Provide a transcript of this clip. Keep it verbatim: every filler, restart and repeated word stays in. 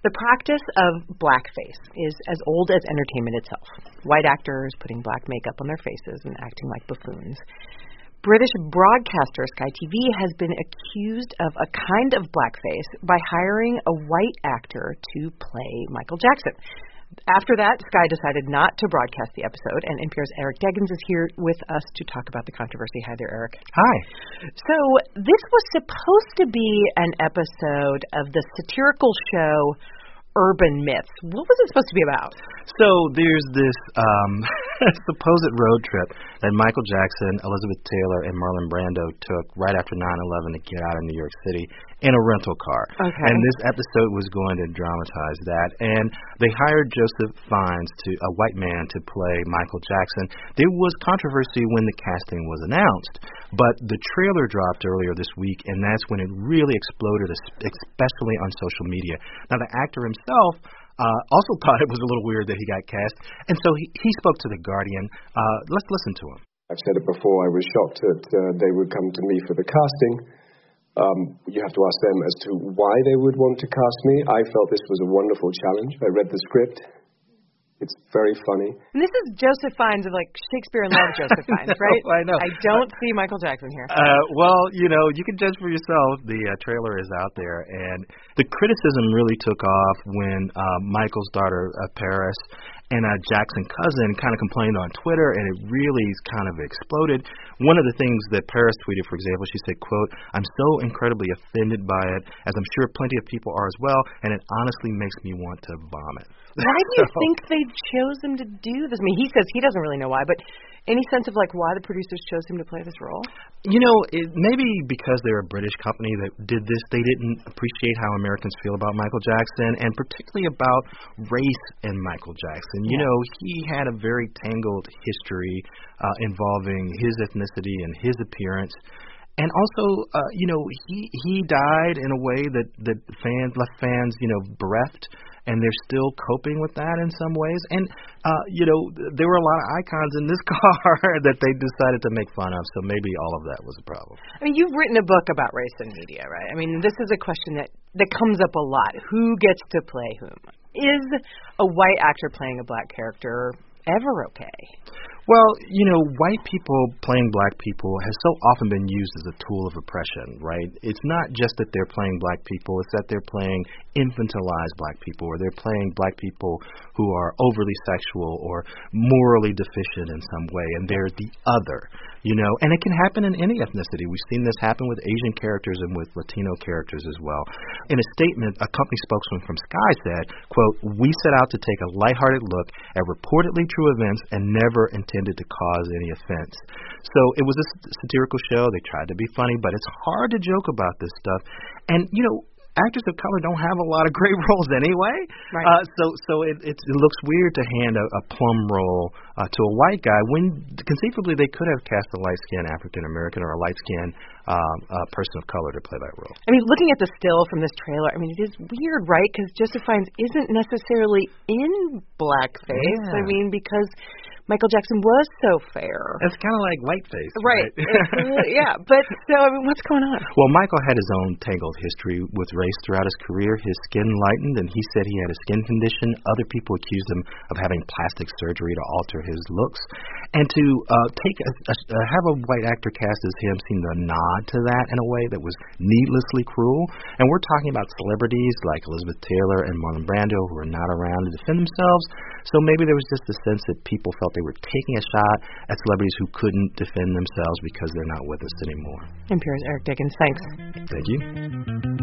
The practice of blackface is as old as entertainment itself. White actors putting black makeup on their faces and acting like buffoons. British broadcaster Sky T V has been accused of a kind of blackface by hiring a white actor to play Michael Jackson. After that, Sky decided not to broadcast the episode, and N P R's Eric Deggans is here with us to talk about the controversy. Hi there, Eric. Hi. So this was supposed to be an episode of the satirical show Urban Myths. What was it supposed to be about? So there's this um, supposed road trip that Michael Jackson, Elizabeth Taylor, and Marlon Brando took right after nine eleven to get out of New York City in a rental car. Okay. And this episode was going to dramatize that. And they hired Joseph Fiennes, to a white man, to play Michael Jackson. There was controversy when the casting was announced, but the trailer dropped earlier this week, and that's when it really exploded, especially on social media. Now, the actor himself uh, also thought it was a little weird that he got cast, and so he, he spoke to The Guardian. Uh, let's listen to him. I've said it before, I was shocked that uh, they would come to me for the casting. Um, you have to ask them as to why they would want to cast me. I felt this was a wonderful challenge. I read the script. It's very funny. And this is Joseph Fiennes of, like, Shakespeare in Love Joseph Fiennes, right? I know. I don't see Michael Jackson here. Uh, well, you know, you can judge for yourself. The uh, trailer is out there, and the criticism really took off when uh, Michael's daughter, uh, Paris, and uh, Jackson's cousin kind of complained on Twitter, and it really kind of exploded. One of the things that Paris tweeted, for example, she said, quote, "I'm so incredibly offended by it, as I'm sure plenty of people are as well, and it honestly makes me want to vomit." Why do you so, think they chose him to do this? I mean, he says he doesn't really know why, but any sense of, like, why the producers chose him to play this role? You know, it, maybe because they're a British company that did this, they didn't appreciate how Americans feel about Michael Jackson, and particularly about race in Michael Jackson. You yeah. know, he had a very tangled history uh, involving his ethnicity and his appearance. And also, uh, you know, he he died in a way that, that fans left fans, you know, bereft. And they're still coping with that in some ways. And, uh, you know, there were a lot of icons in this car that they decided to make fun of, so maybe all of that was a problem. I mean, you've written a book about race in media, right? I mean, this is a question that, that comes up a lot. Who gets to play whom? Is a white actor playing a black character ever okay? Well, you know, white people playing black people has so often been used as a tool of oppression, right? It's not just that they're playing black people, it's that they're playing infantilized black people, or they're playing black people who are overly sexual or morally deficient in some way, and they're the other, you know? And it can happen in any ethnicity. We've seen this happen with Asian characters and with Latino characters as well. In a statement, a company spokesman from Sky said, quote, "We set out to take a lighthearted look at reportedly true events and never intended to cause any offense." So it was a satirical show. They tried to be funny, but it's hard to joke about this stuff. And, you know, actors of color don't have a lot of great roles anyway. Right. Uh, so so it, it, it looks weird to hand a, a plum role uh, to a white guy when conceivably they could have cast a light-skinned African-American or a light-skinned um, uh, person of color to play that role. I mean, looking at the still from this trailer, I mean, it is weird, right? Because Joseph Fiennes isn't necessarily in blackface. Yeah. I mean, because Michael Jackson was so fair. It's kind of like whiteface. Right. right? Yeah. But, so, I mean, what's going on? Well, Michael had his own tangled history with race throughout his career. His skin lightened, and he said he had a skin condition. Other people accused him of having plastic surgery to alter his looks. And to uh, take a, a, uh, have a white actor cast as him seemed to nod to that in a way that was needlessly cruel. And we're talking about celebrities like Elizabeth Taylor and Marlon Brando who are not around to defend themselves. So maybe there was just a sense that people felt they were taking a shot at celebrities who couldn't defend themselves because they're not with us anymore. N P R's Eric Deggans, thanks. Thank you.